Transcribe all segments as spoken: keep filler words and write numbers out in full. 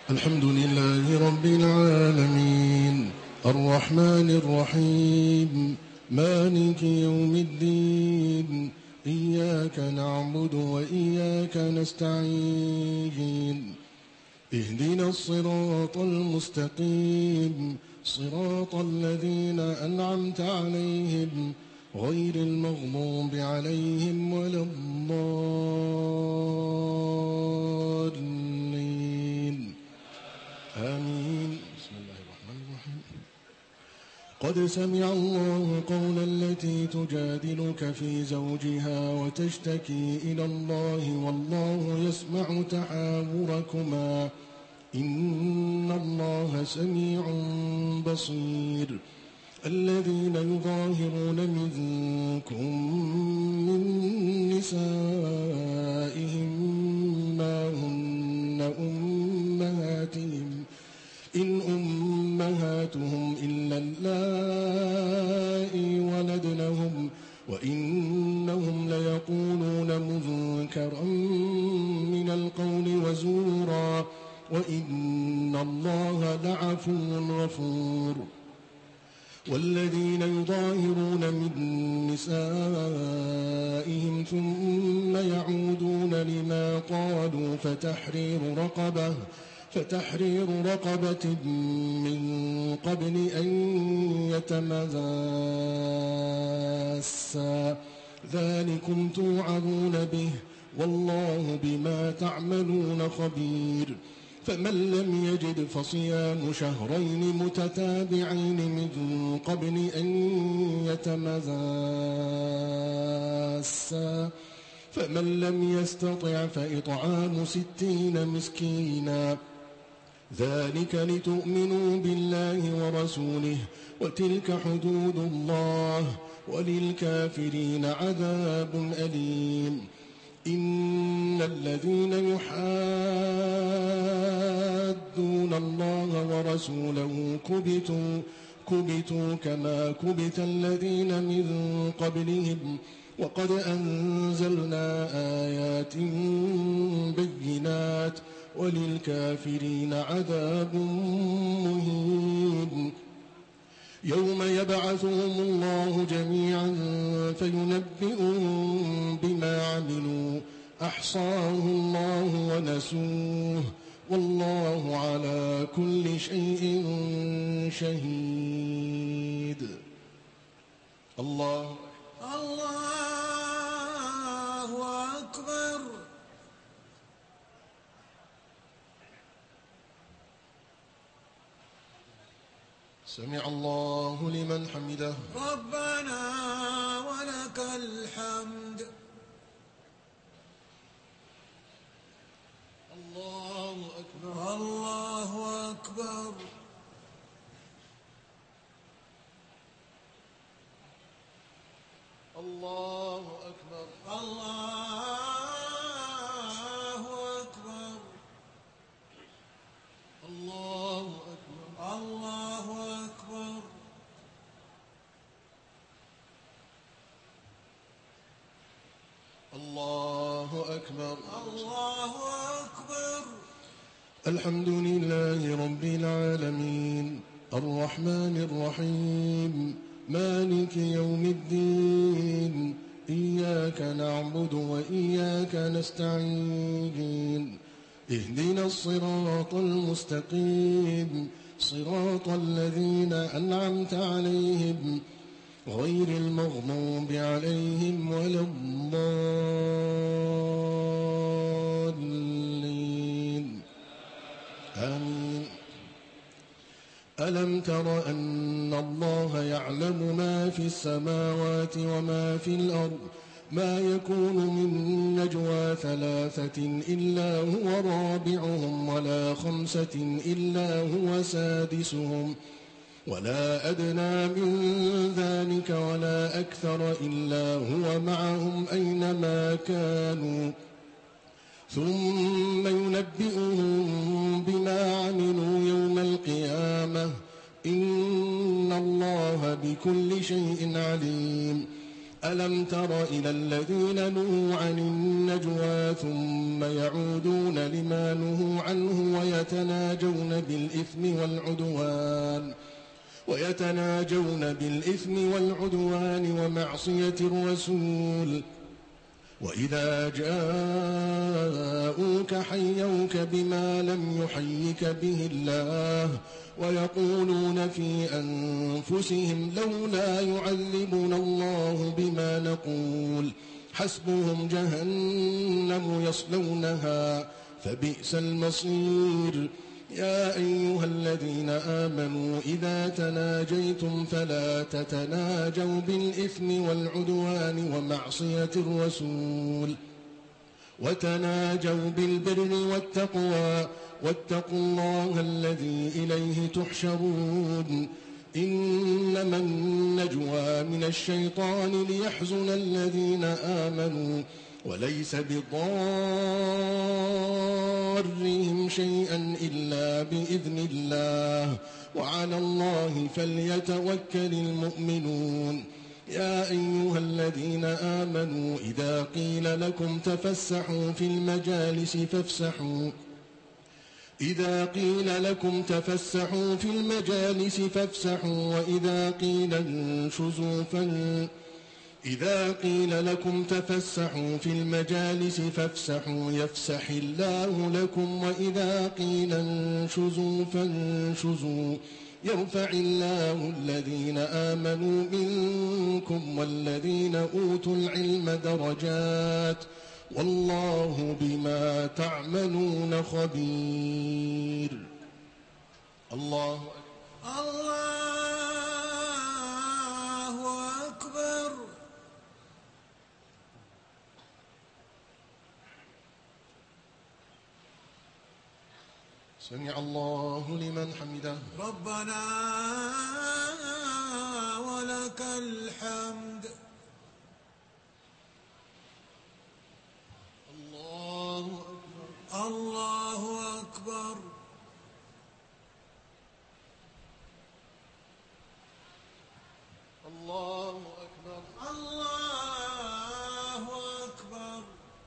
الحمد لله رب العالمين الرحمن الرحيم مالك يوم الدين إياك نعبد وإياك نستعين اهدنا الصراط المستقيم صراط الذين أنعمت عليهم غير المغضوب عليهم ولا الضالين آمين. بسم الله الرحمن الرحيم. قد سمع الله قول التي تجادلك في زوجها وتشتكي إلى الله والله يسمع تحاوركما إن الله سميع بصير. الذين يظاهرون منكم من نسائهم ما هن أمهاتهم إن أمهاتهم إلا اللائي ولدنهم وإنهم ليقولون منكرا من القول وزورا وإن الله لعفو غفور. والذين يظاهرون من نسائهم ثم يعودون لما قالوا فتحرير رقبة فتحرير رقبة من قبل أن يتماسا ذلكم توعظون به والله بما تعملون خبير. فمن لم يجد فصيام شهرين متتابعين من قبل أن يتماسا فمن لم يستطع فإطعام ستين مسكينا ذلك لتؤمنوا بالله ورسوله وتلك حدود الله وللكافرين عذاب أليم. إن الذين يحادون الله ورسوله كبتوا كبتوا كما كبت الذين من قبلهم وقد أنزلنا آيات بينات وللكافرين عذاب مهين. يوم يبعثهم الله جميعا فينبئهم بما عملوا أحصاه الله ونسوه والله على كل شيء شهيد. الله الله أكبر. سمع الله لمن حمده ربنا ولك الحمد. الله أكبر الله أكبر. الله أكبر الله أكبر. الله أكبر الله أكبر. الله أكبر الله أكبر. الحمد لله رب العالمين الرحمن الرحيم مالك يوم الدين إياك نعبد وإياك نستعين اهدنا الصراط المستقيم صراط الذين أنعمت عليهم غير المغضوب عليهم ولا الضالين آمين. ألم تر أن الله يعلم ما في السماوات وما في الأرض ما يكون من نجوى ثلاثة إلا هو رابعهم ولا خمسة إلا هو سادسهم ولا أدنى من ذلك ولا أكثر إلا هو معهم أينما كانوا ثم ينبئهم بما عملوا يوم القيامة إن الله بكل شيء عليم. ألم تر إلى الذين نهوا عن النجوى ثم يعودون لما نهوا عنه ويتناجون بالإثم والعدوان ويتناجون بالإثم والعدوان ومعصية الرسول وإذا جاءوك حيوك بما لم يحيك به الله ويقولون في أنفسهم لولا يعذبنا الله بما نقول حسبهم جهنم يصلونها فبئس المصير. يا أيها الذين آمنوا إذا تناجيتم فلا تتناجوا بالإثم والعدوان ومعصية الرسول وتناجوا بالبر والتقوى واتقوا الله الذي إليه تحشرون. إنما النجوى من الشيطان ليحزن الذين آمنوا وليس بضارهم شيئا إلا بإذن الله وعلى الله فليتوكل المؤمنون. يا أيها الذين آمنوا إذا قيل لكم تفسحوا في المجالس فافسحوا إذا قيل لكم تفسحوا في المجالس فافسحوا وإذا قيل انشزوا فانشزوا إذا قيل لكم تفسحوا في المجالس فافسحوا يفسح الله لكم وإذا قيل انشزوا فانشزوا يرفع الله الذين آمنوا منكم والذين أوتوا العلم درجات والله بما تعملون خبير. الله أكبر. الله أكبر. سمع الله لمن حمده. ربنا ولك الحمد. الله أكبر. الله أكبر. الله أكبر. الله أكبر.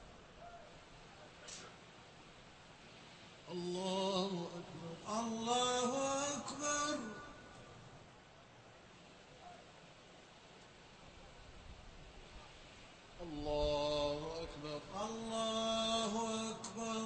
الله أكبر. الله أكبر. الله أكبر. الله أكبر.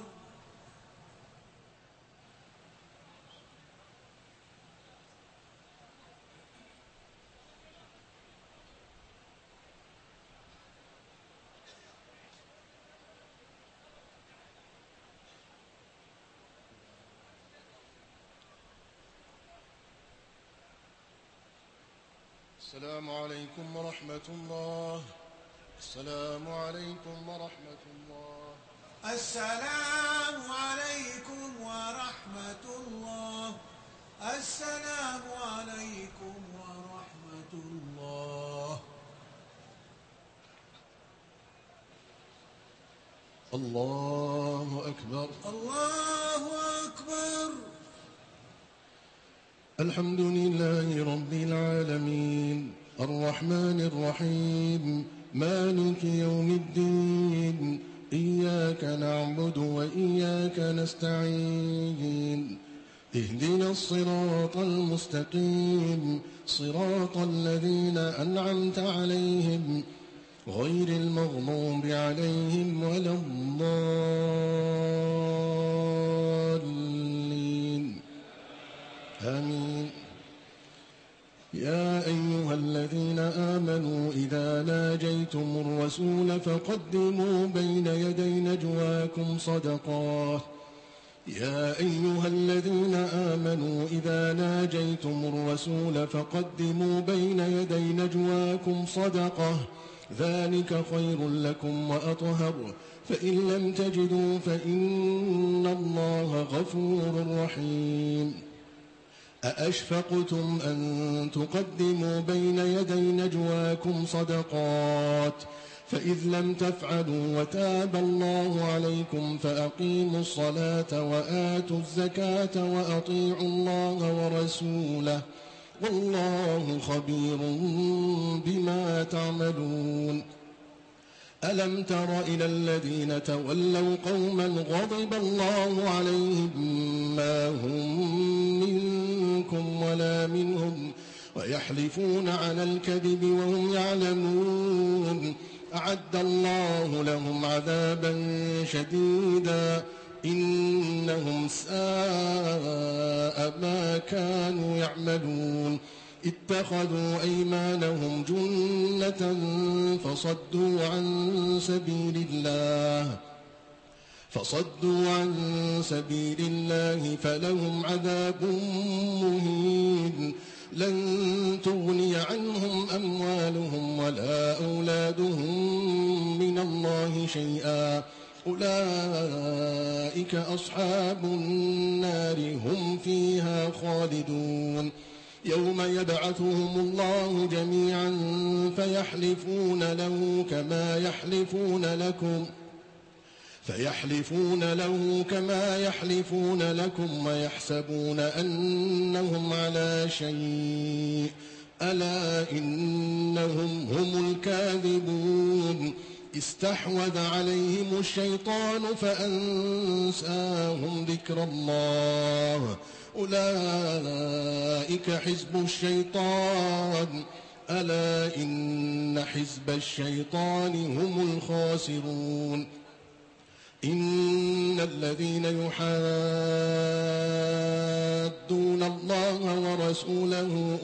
السلام عليكم ورحمة الله. السلام عليكم ورحمة الله. السلام عليكم ورحمة الله. السلام عليكم ورحمة الله. الله أكبر. الله أكبر. الحمد لله رب العالمين الرحمن الرحيم مالك يوم الدين إياك نعبد وإياك نستعين اهدنا الصراط المستقيم صراط الذين أنعمت عليهم غير المغضوب عليهم ولا الضالين آمين. يا أيها الذين آمنوا إذا ناجيتم الرسول فقدموا بين يدي نجواكم صدقات يا أيها الذين آمنوا إذا ناجيتم الرسول فقدموا بين يدي نجواكم صدقة ذلك خير لكم وأطهر فإن لم تجدوا فإن الله غفور رحيم. أأشفقتم أن تقدموا بين يدي نجواكم صدقات فإذ لم تفعلوا وتاب الله عليكم فأقيموا الصلاة وآتوا الزكاة وأطيعوا الله ورسوله والله خبير بما تعملون ألم تر إلى الذين تولوا قوما غضب الله عليهم ما هم منكم ولا منهم ويحلفون على الكذب وهم يعلمون أعد الله لهم عذابا شديدا إنهم ساء ما كانوا يعملون اتخذوا أيمانهم جنة فصدوا عن سبيل الله فصدوا عن سبيل الله فلهم عذاب مهين لن تغني عنهم أموالهم ولا أولادهم من الله شيئا أولئك أصحاب النار هم فيها خالدون يوم يبعثهم الله جميعا فيحلفون له كما يحلفون لكم فيحلفون له كما يحلفون لكم ويحسبون أنهم على شيء ألا إنهم هم الكاذبون استحوذ عليهم الشيطان فأنساهم ذكر الله أولئك حزب الشيطان ألا إن حزب الشيطان هم الخاسرون إن الذين يحادون الله ورسوله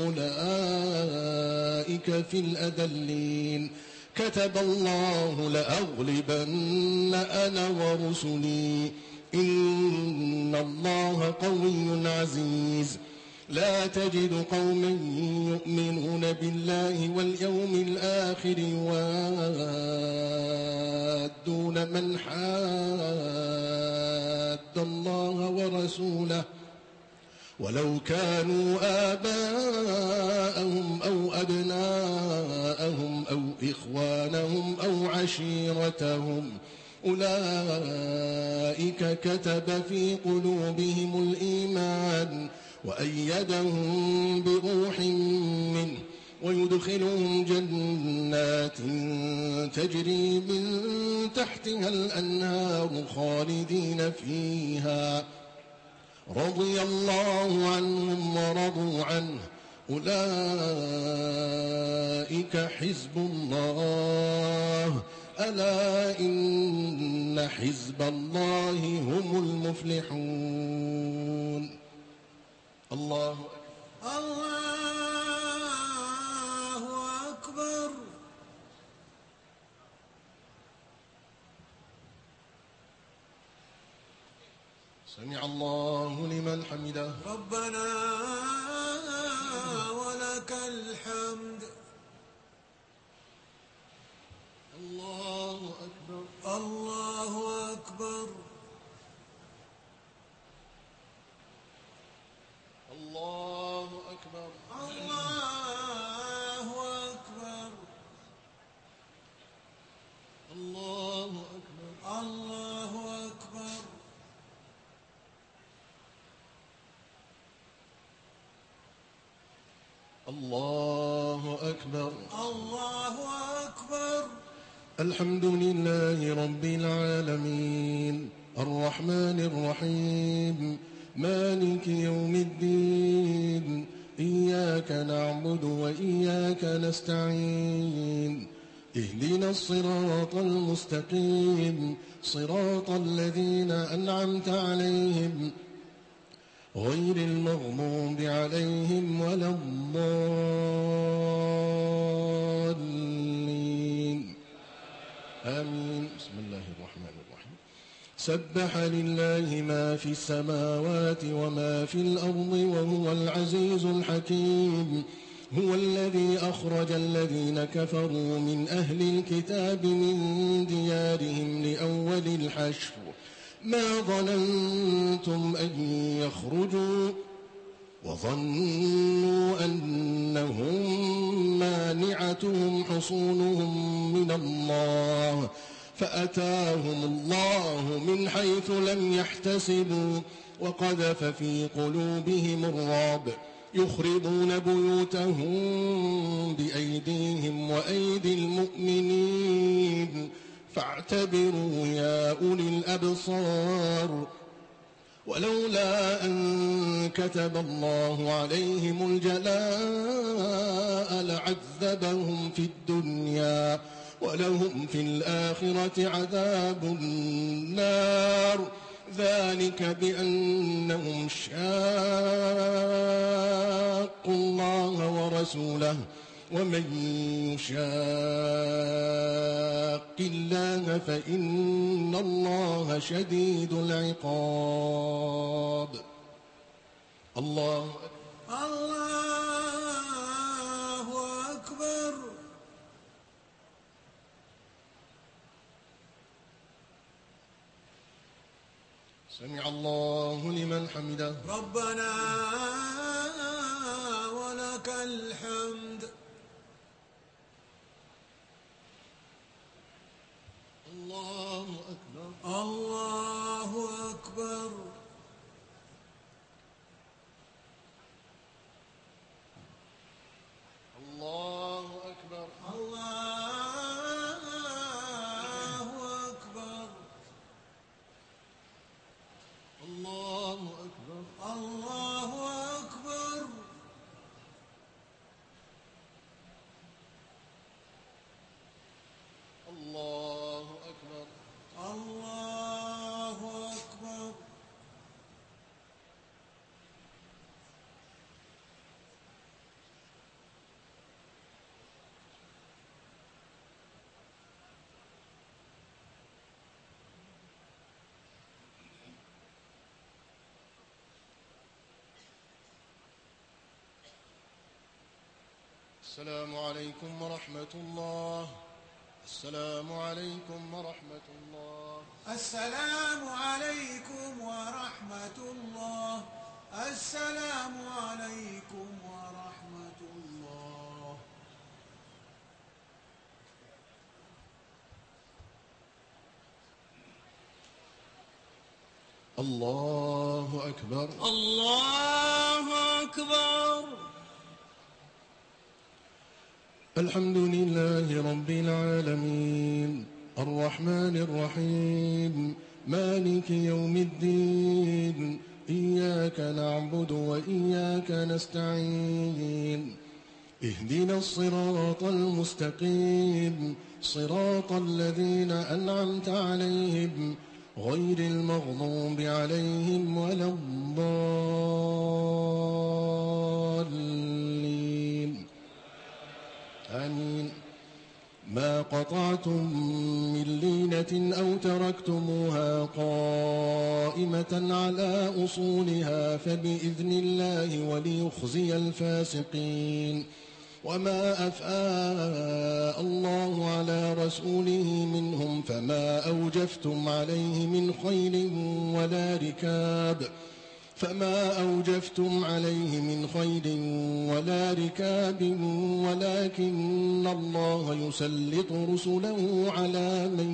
أولئك في الأذلين كتب الله لأغلبن أنا ورسلي إن الله قوي عزيز لا تجد قوما يؤمنون بالله واليوم الآخر يوادون من حاد الله ورسوله ولو كانوا آباءهم أو أبناءهم أو إخوانهم أو عشيرتهم أولئك كتب في قلوبهم الإيمان وأيدهم بروح منه ويدخلهم جنات تجري من تحتها الأنهار خالدين فيها رضي الله عنهم ورضوا عنه أولئك حزب الله ألا إن حزب الله هم المفلحون الله أكبر الله أكبر سمع الله لمن حمده ربنا ولك الحمد الله أكبر الله أكبر الله أكبر الله أكبر الله أكبر الله أكبر الله أكبر الله أكبر الحمد لله رب العالمين الرحمن الرحيم مالك يوم الدين إياك نعبد وإياك نستعين اهدنا الصراط المستقيم صراط الذين أنعمت عليهم غير المغضوب عليهم ولا الضالين آمين بسم الله الرحمن الرحيم سبح لله ما في السماوات وما في الأرض وهو العزيز الحكيم هو الذي أخرج الذين كفروا من أهل الكتاب من ديارهم لأول الحشر ما ظننتم أن يخرجوا وظنوا أنهم مانعتهم حصونهم من الله فأتاهم الله من حيث لم يحتسبوا وقذف في قلوبهم الرعب يخربون بيوتهم بأيديهم وأيدي المؤمنين فاعتبروا يا أولي الأبصار ولولا أن كتب الله عليهم الجلاء لعذبهم في الدنيا ولهم في الآخرة عذاب النار ذلك بأنهم شاقوا الله ورسوله ومن يشاق الله فإن الله شديد العقاب. الله الله أكبر. سمع الله لمن حمده. ربنا ولك الحمد. الله أكبر. الله أكبر. الله أكبر. الله أكبر. الله أكبر. الله أكبر. الله أكبر. الله أكبر. السلام عليكم ورحمة الله. السلام عليكم ورحمة الله. السلام عليكم ورحمة الله. السلام عليكم ورحمة الله. الله أكبر. الله أكبر. الحمد لله رب العالمين الرحمن الرحيم مالك يوم الدين إياك نعبد وإياك نستعين اهدنا الصراط المستقيم صراط الذين أنعمت عليهم غير المغضوب عليهم ولا الضالين آمين. ما قطعتم من لينة أو تركتموها قائمة على أصولها فبإذن الله وليخزي الفاسقين. وما أفاء الله على رسوله منهم فما أوجفتم عليه من خيل ولا ركاب فما أوجفتم عليه من خيل ولا ركاب ولكن الله يسلط رسله على من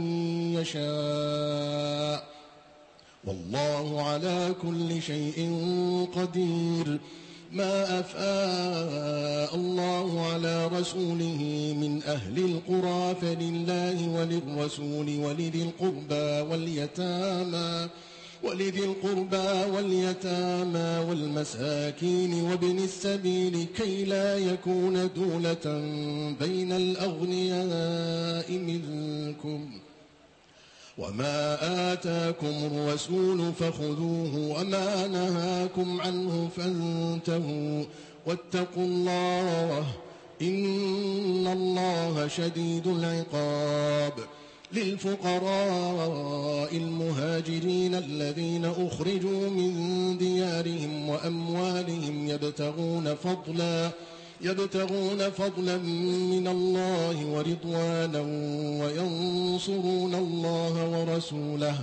يشاء والله على كل شيء قدير. ما أفاء الله على رسوله من أهل القرى فلله وللرسول ولذي القربى واليتامى ولذي القربى واليتامى والمساكين وابن السبيل كي لا يكون دولة بين الأغنياء منكم. وما آتاكم الرسول فخذوه وما نهاكم عنه فانتهوا واتقوا الله إن الله شديد العقاب. للفقراء المهاجرين الذين أخرجوا من ديارهم وأموالهم يبتغون فضلا يبتغون فضلا من الله ورضوانا وينصرون الله ورسوله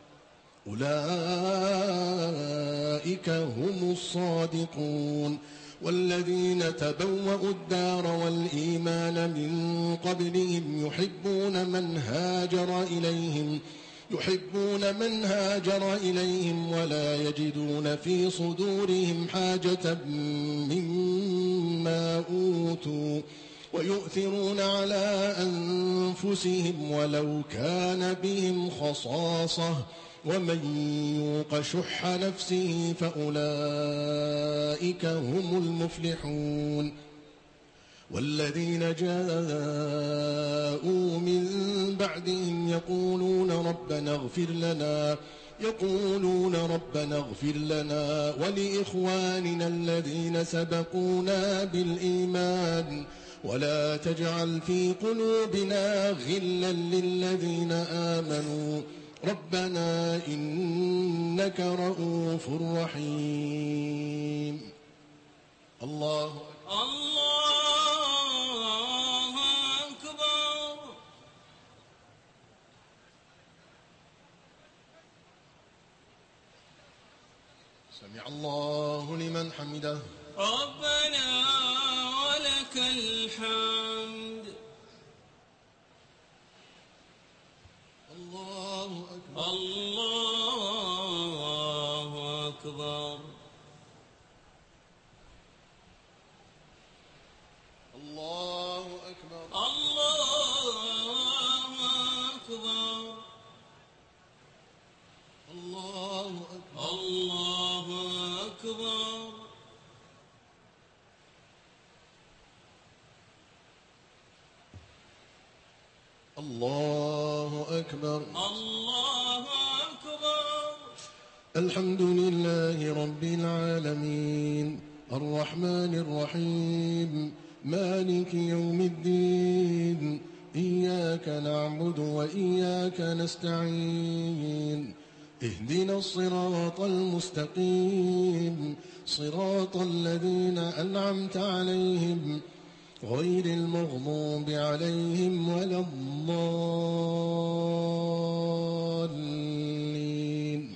أولئك هم الصادقون. والذين تبوأوا الدار والإيمان من قبلهم يحبون من هاجر إليهم يحبون من هاجر إليهم ولا يجدون في صدورهم حاجة مما أوتوا ويؤثرون على أنفسهم ولو كان بهم خصاصة ومن يوق شح نفسه فأولئك هم المفلحون والذين جاءوا من بعدهم يقولون ربنا اغفر لنا يقولون ربنا اغفر لنا ولإخواننا الذين سبقونا بالإيمان ولا تجعل في قلوبنا غلا للذين آمنوا ربنا إنك رؤوف رحيم. الله الله أكبر. سمع الله لمن حمده. ربنا ولك الحمد. الله أكبر. الله أكبر. الله أكبر. الله أكبر. الله أكبر. الله أكبر. الله أكبر. الله أكبر. الحمد لله رب العالمين الرحمن الرحيم مالك يوم الدين إياك نعبد وإياك نستعين اهدنا الصراط المستقيم صراط الذين أنعمت عليهم غير المغضوب عليهم ولا الضالين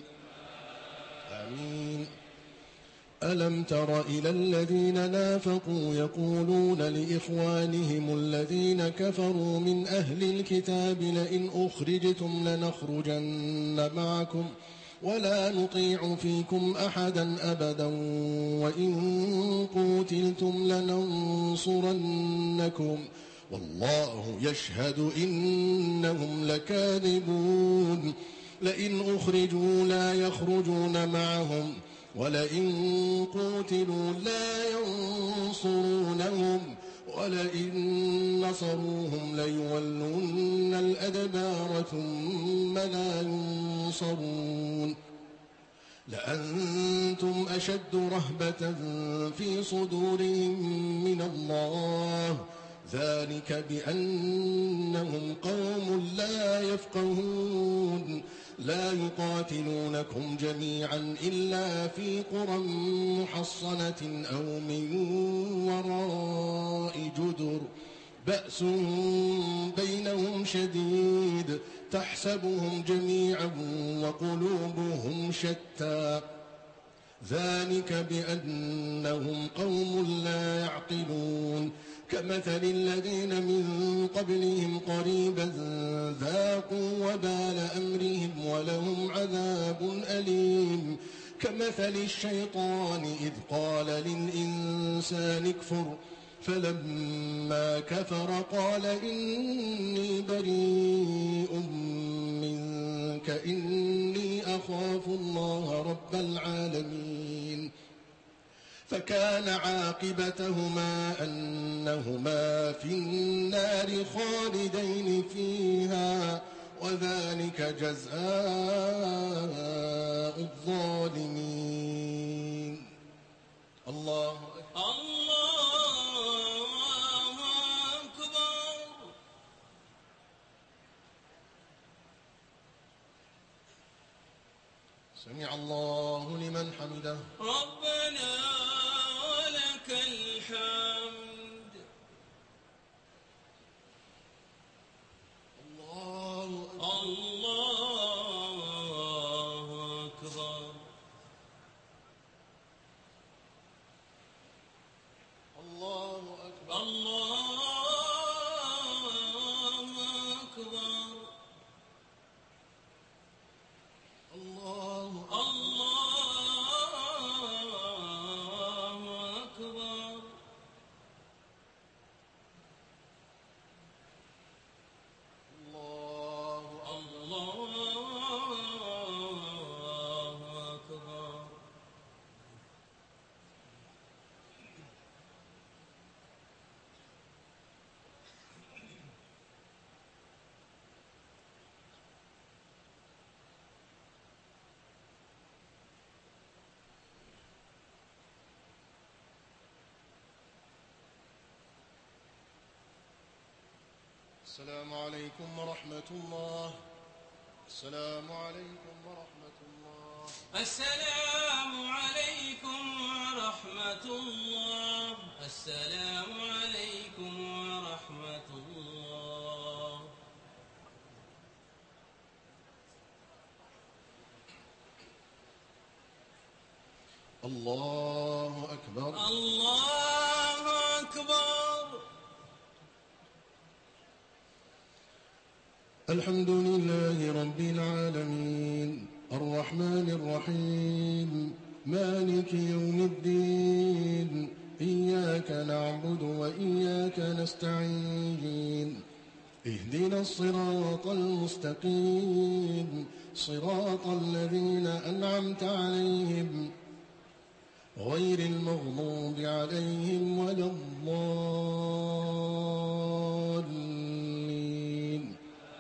آمين. ألم تر إلى الذين نافقوا يقولون لإخوانهم الذين كفروا من أهل الكتاب لئن أخرجتم لنخرجن معكم ولا نطيع فيكم أحدا أبدا وإن قوتلتم لننصرنكم والله يشهد إنهم لكاذبون لئن أخرجوا لا يخرجون معهم ولئن قوتلوا لا ينصرونهم ولئن نصروهم ليولون الأدبار ثم لا ينصرون لأنتم أشد رهبة في صدورهم من الله ذلك بأنهم قوم لا يفقهون لا يقاتلونكم جميعا إلا في قرى محصنة أو من وراء جدر بأس بينهم شديد تحسبهم جميعا وقلوبهم شتى ذلك بأنهم قوم لا يعقلون كمثل الذين من قبلهم قريبا ذاقوا وبال أمرهم ولهم عذاب أليم كمثل الشيطان إذ قال للإنسان اكفر فلما كفر قال إني بريء منك إني أخاف الله رب العالمين فكان عاقبتهما أنهما في النار خالدين فيها وذلك جزاء الظالمين. الله أكبر. الله أكبر. سمع الله لمن حمده. ربنا ولك الحمد. الله أكبر. الله أكبر. الله أكبر. السلام عليكم ورحمة الله. السلام عليكم ورحمة الله. السلام عليكم ورحمة الله. السلام عليكم ورحمة الله. الله أكبر. الله أكبر. الحمد لله رب العالمين الرحمن الرحيم مالك يوم الدين إياك نعبد وإياك نستعين اهدنا الصراط المستقيم صراط الذين أنعمت عليهم غير المغضوب عليهم ولا الضالين.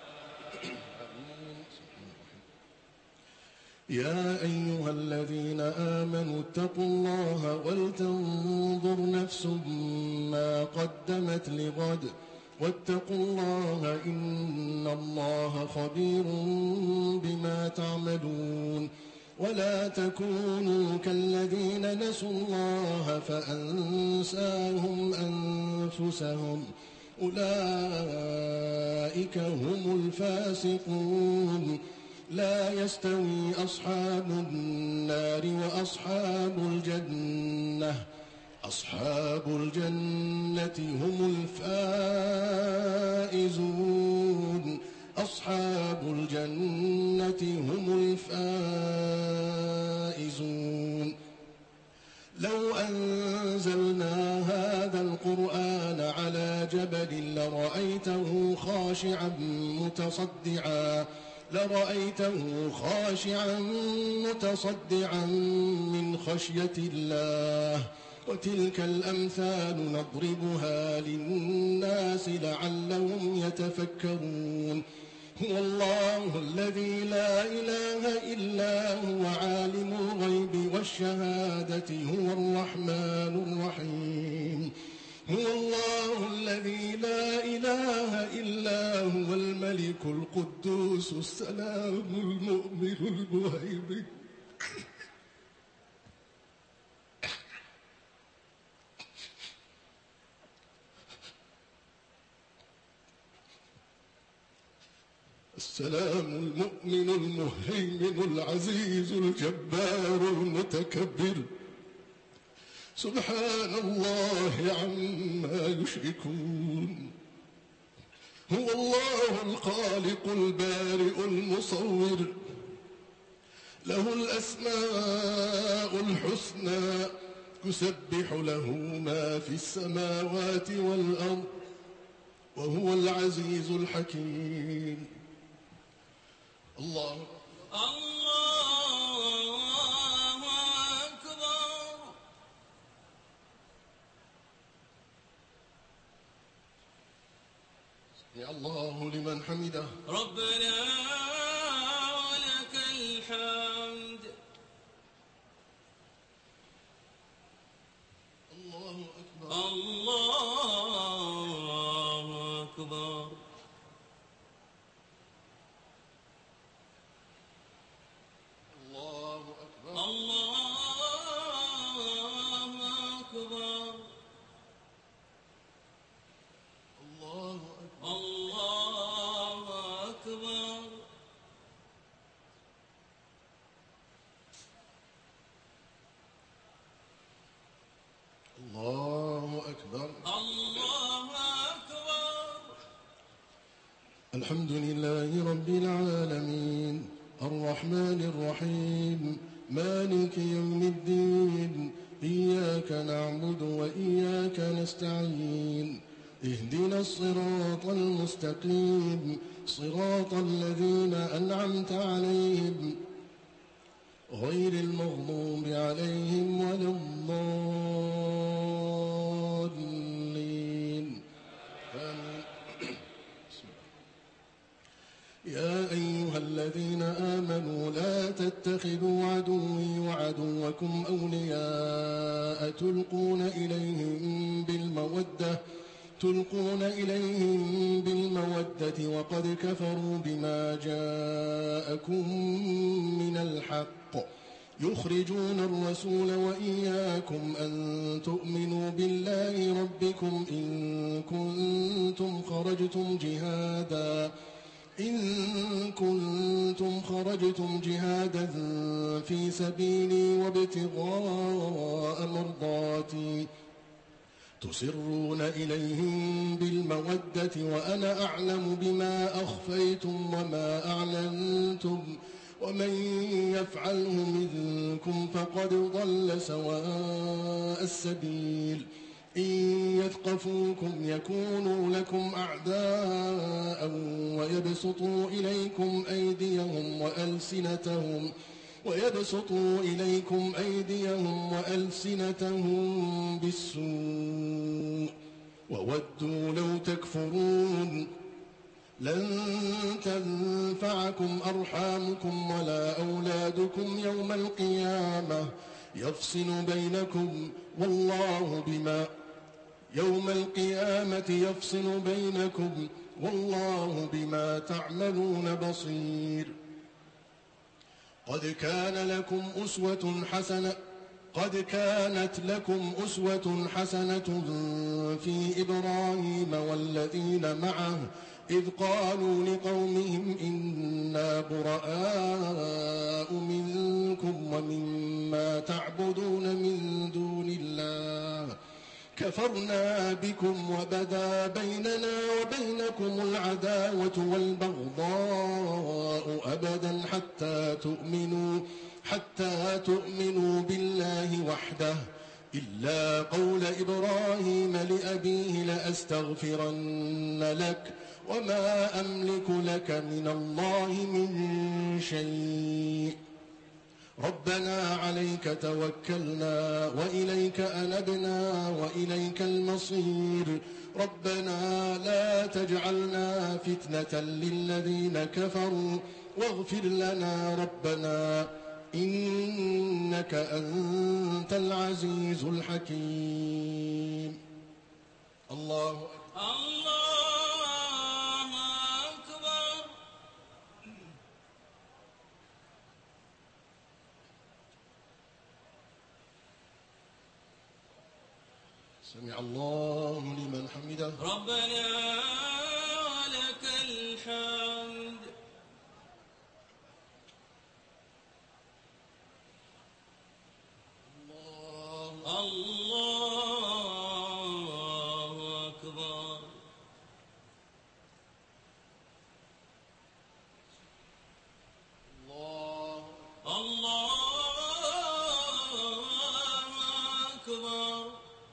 يا أيها الذين آمنوا اتقوا الله ولتنظر نفس ما قدمت لغد واتقوا الله إن الله خبير بما تعملون. ولا تكونوا كالذين نسوا الله فأنساهم أنفسهم أولئك هم الفاسقون. لا يستوي أصحاب النار وأصحاب الجنة أصحاب الجنة هم الفائزون أصحاب الجنة هم الفائزون. لو أنزلنا هذا القرآن على جبل لرأيته خاشعا متصدعا لرأيته خاشعا متصدعا من خشية الله. وتلك الأمثال نضربها للناس لعلهم يتفكرون. هو الله الذي لا إله إلا هو عالم الغيب والشهادة هو الرحمن الرحيم. هو الله الذي لا إله إلا هو الملك القدوس السلام المؤمن المهيمن السلام المؤمن المهيمن العزيز الجبار المتكبر. سبحان الله عما يشركون. هو الله الخالق البارئ المصور له الأسماء الحسنى يسبح له ما في السماوات والأرض وهو العزيز الحكيم. الله الله أكبر. يا الله لمن حمده. ربنا ولك الحمد. الله أكبر. الله أكبر. الله أكبر. الله أكبر. الله أكبر. الله أكبر. الله أكبر. الله أكبر. الحمد لله رب العالمين الرحمن الرحيم مالك يوم الدين إياك نعبد وإياك نستعين اهدنا الصراط المستقيم صراط الذين أنعمت عليهم غير المغضوب عليهم ولا الضالين. آمين. يا أيها الذين آمنوا لا تتخذوا عدوي وعدوكم أولياء تلقون إليهم بالمودة تلقون إليهم بالمودة وقد كفروا بما جاءكم من الحق يخرجون الرسول وإياكم أن تؤمنوا بالله ربكم إن كنتم خرجتم جهادا إن كنتم خرجتم جهادا في سبيلي وابتغاء مرضاتي تسرون إليهم بالمودة وأنا أعلم بما أخفيتم وما أعلنتم ومن يفعله منكم فقد ضل سواء السبيل إن يثقفوكم يكونوا لكم أعداء ويبسطوا إليكم أيديهم وألسنتهم ويبسطوا إليكم أيديهم وألسنتهم بالسوء وودوا لو تكفرون لن تنفعكم أرحامكم ولا أولادكم يوم القيامة يفصل بينكم والله بما يوم القيامة يفصل بينكم والله بما تعملون بصير قد كان لكم أسوة حسنة قد كانت لكم أسوة حسنة في إبراهيم والذين معه إذ قالوا لقومهم إنا براء منكم ومما تعبدون من دون الله كفرنا بكم وبدا بيننا وبينكم العداوة والبغضاء أبدا حتى تؤمنوا حتى تؤمنوا بالله وحده إلا قول إبراهيم لأبيه لأستغفرن لك وما أملك لك من الله من شيء ربنا عليك توكلنا وإليك أنبنا وإليك المصير ربنا لا تجعلنا فتنة للذين كفروا واغفر لنا ربنا إنك أنت العزيز الحكيم الله أكبر الله أكبر. سمع الله لمن حمده ربنا ولك الحمد. الله أكبر. الله أكبر.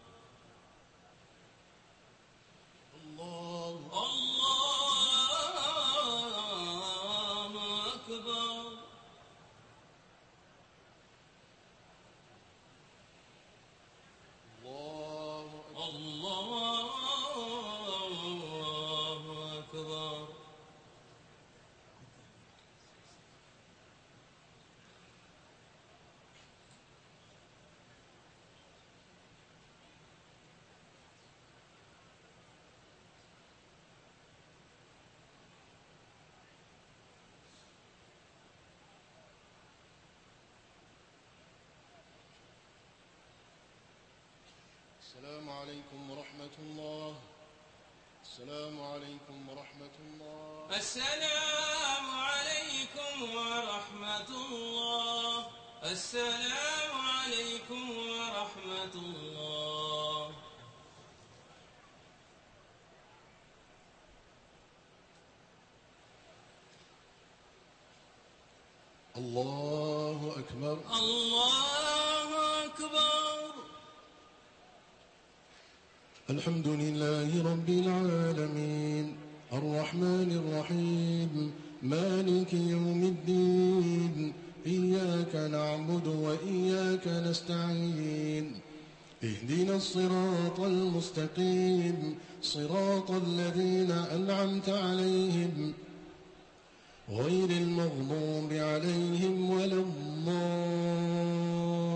الله أكبر. الله أكبر. السلام عليكم ورحمة الله السلام عليكم ورحمة الله السلام عليكم ورحمة الله. السلام عليكم ورحمة الله. الله أكبر الله أكبر. الحمد لله رب العالمين الرحمن الرحيم مالك يوم الدين إياك نعبد وإياك نستعين اهدنا الصراط المستقيم صراط الذين أنعمت عليهم غير المغضوب عليهم ولا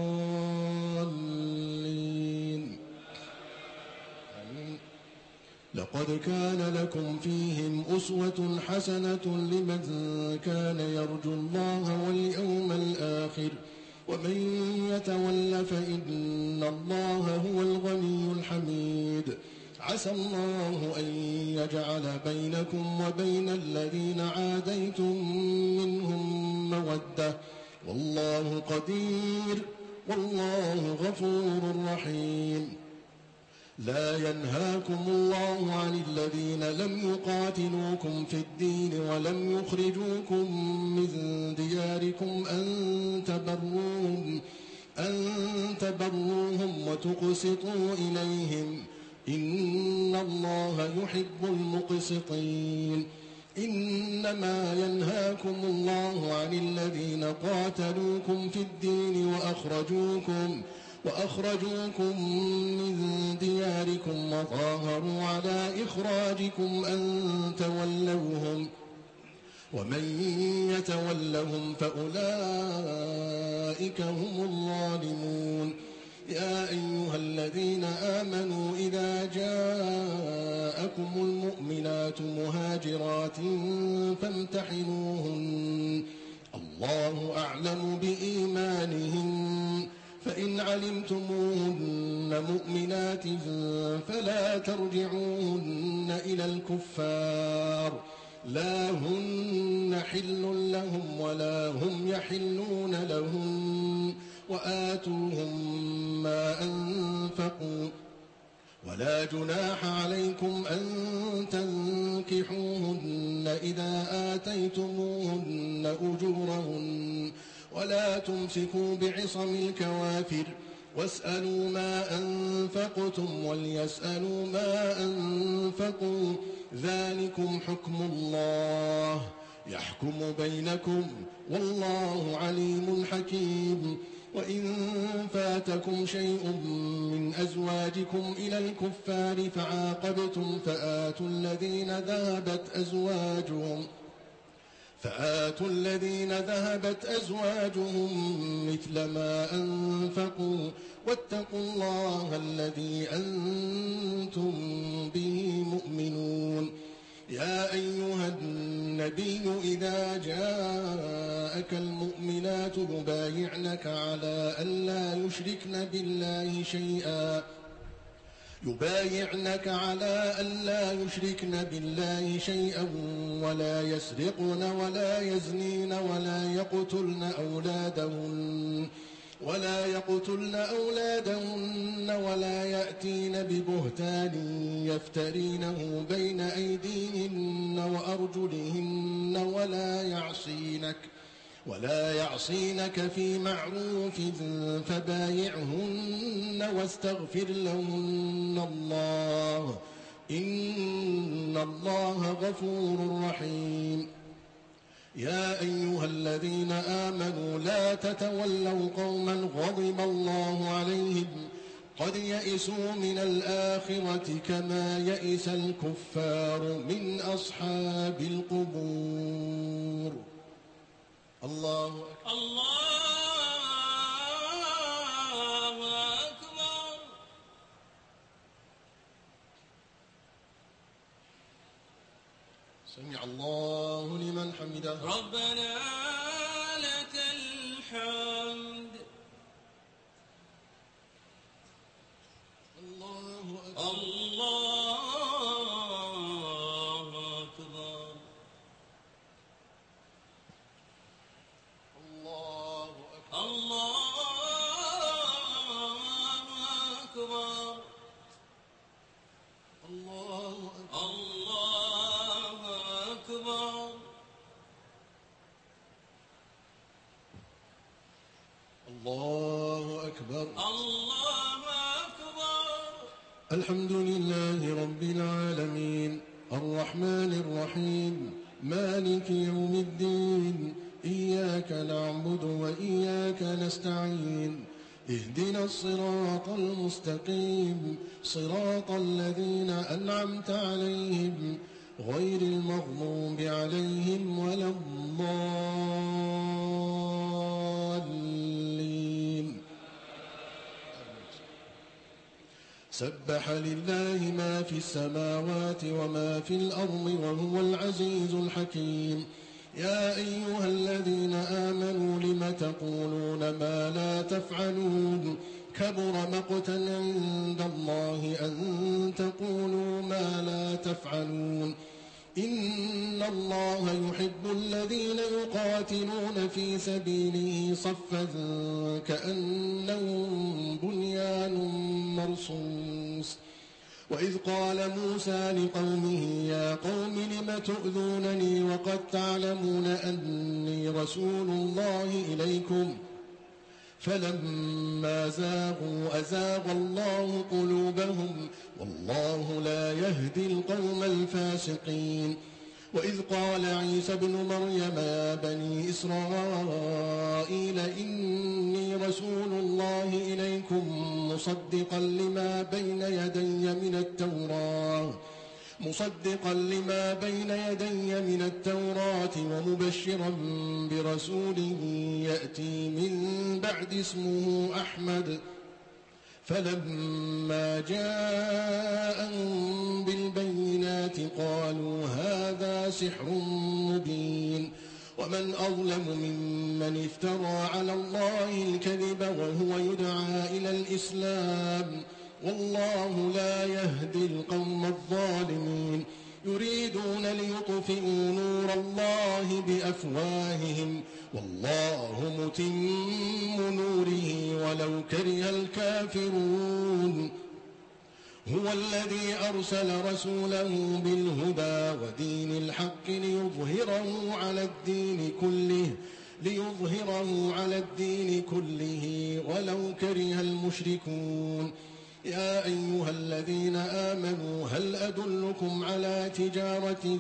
الضالين آمين. قد كان لكم فيهم أسوة حسنة لمن كان يرجو الله واليوم الآخر ومن يتول فإن الله هو الغني الحميد عسى الله أن يجعل بينكم وبين الذين عاديتم منهم مودة والله قدير والله غفور رحيم لا ينهاكم الله عن الذين لم يقاتلوكم في الدين ولم يخرجوكم من دياركم أن تبروهم, أن تبروهم وتقسطوا إليهم إن الله يحب المقسطين إنما ينهاكم الله عن الذين قاتلوكم في الدين وأخرجوكم وأخرجوكم من دياركم وظاهروا على إخراجكم أن تولوهم ومن يتولهم فأولئك هم الظالمون يا أيها الذين آمنوا إذا جاءكم المؤمنات مهاجرات فامتحنوهن الله أعلم بإيمانهن فإن علمتموهن مؤمنات فلا ترجعوهن إلى الكفار لا هن حل لهم ولا هم يحلون لهم وآتوهم ما أنفقوا ولا جناح عليكم أن تنكحوهن إذا آتيتموهن أجورهن ولا تمسكوا بعصم الكوافر واسألوا ما أنفقتم وليسألوا ما أنفقوا ذلكم حكم الله يحكم بينكم والله عليم حكيم وإن فاتكم شيء من أزواجكم إلى الكفار فعاقبتم فآتوا الذين ذهبت أزواجهم فآتوا الذين ذهبت أزواجهم مثل ما أنفقوا واتقوا الله الذي أنتم به مؤمنون يا أيها النبي إذا جاءك المؤمنات يبايعنك على أن لا يشركن بالله شيئا يبايعنك على أن لا يشركن بالله شيئا ولا يسرقن ولا يزنين ولا يقتلن أولادهن ولا يقتلن أولادهن ولا يأتين ببهتان يفترينه بين أيديهن وأرجلهن ولا يعصينك ولا يعصينك في معروف فبايعهن واستغفر لهن الله إن الله غفور رحيم يا أيها الذين آمنوا لا تتولوا قوما غضب الله عليهم قد يئسوا من الآخرة كما يئس الكفار من أصحاب القبور الله أكبر الله أكبر سمع الله لمن حمده ربنا لك الحمد الله أكبر الله أكبر الله أكبر الله أكبر الله أكبر الله أكبر الله أكبر الله أكبر الحمد لله رب العالمين الرحمن الرحيم مالك يوم الدين إياك نعبد وإياك نستعين اهدنا الصراط المستقيم صراط الذين أنعمت عليهم غير المغضوب عليهم ولا الضالين سبح لله ما في السماوات وما في الأرض وهو العزيز الحكيم. يا أيها الذين آمنوا لم تقولون ما لا تفعلون كبر مقتا عند الله أن تقولوا ما لا تفعلون. إن الله يحب الذين يقاتلون في سبيله صفا كأنهم بنيان مرصوص. وإذ قال موسى لقومه يا قوم لم تؤذونني وقد تعلمون أني رسول الله إليكم فلما زاغوا أزاغ الله قلوبهم والله لا يهدي القوم الفاسقين. وإذ قال عيسى ابن مريم يا بني إسرائيل إني رسول الله إليكم مصدقا لما بين يدي من التوراة مصدقا لما بين يدي من التوراة ومبشرا برسول يأتي من بعد اسمه أحمد. فلما جاءهم بالبينات قالوا هذا سحر مبين. ومن أظلم ممن افترى على الله الكذب وهو يدعى إلى الإسلام والله لا يهدي القوم الظالمين. يريدون ليطفئوا نور الله بأفواههم والله متم نوره ولو كره الكافرون. هو الذي أرسل رسوله بالهدى ودين الحق ليظهره على الدين كله ليظهره على الدين كله ولو كره المشركون. يا أيها الذين آمنوا هل أدلكم على تجارة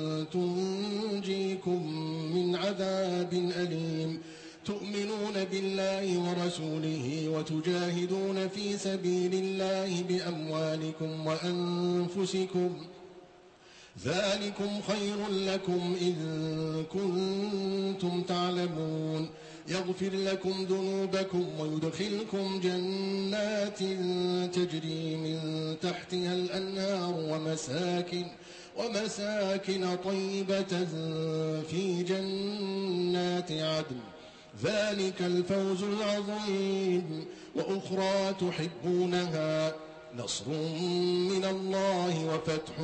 تنجيكم من عذاب أليم تؤمنون بالله ورسوله وتجاهدون في سبيل الله بأموالكم وأنفسكم ذلكم خير لكم إن كنتم تعلمون. يغفر لكم ذنوبكم ويدخلكم جنات تجري من تحتها الأنهار ومساكن, ومساكن طيبة في جنات عدن ذلك الفوز العظيم. وأخرى تحبونها نصر من الله وفتح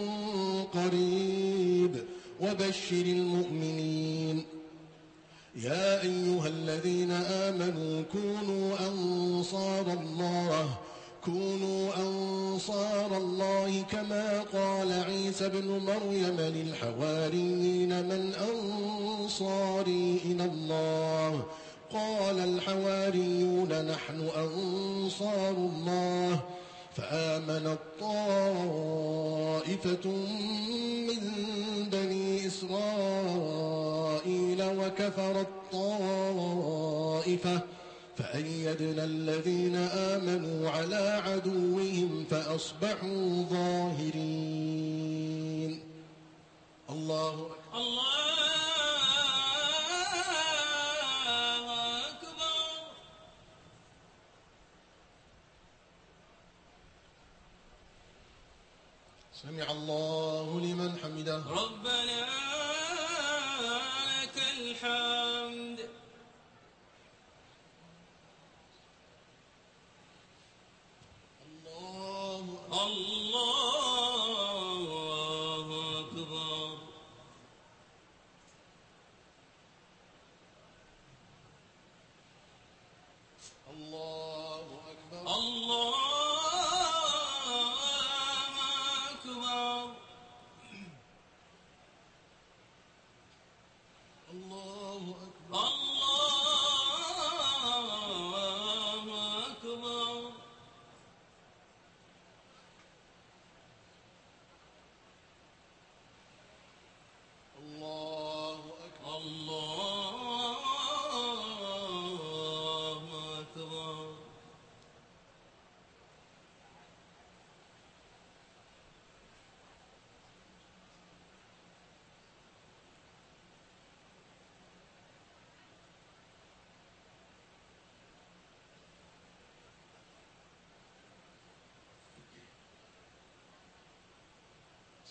قريب وبشر المؤمنين. يا أيها الذين آمنوا كونوا أنصار الله كونوا أنصار الله كما قال عيسى ابن مريم للحواريين من أنصاري إلى الله قال الحواريون نحن أنصار الله. فآمنت طائفة من بني إسرائيل وكفرت طائفة فأيدنا الذين آمنوا على عدوهم فأصبحوا ظاهرين. الله أكبر. الله سمع الله لمن حمده. ربنا لك الحمد. الله الله أكبر. الله أكبر. الله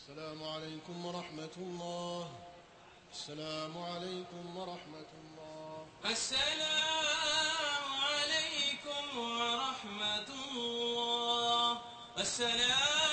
السلام عليكم ورحمة الله. السلام عليكم ورحمة الله. السلام عليكم ورحمة الله. السلام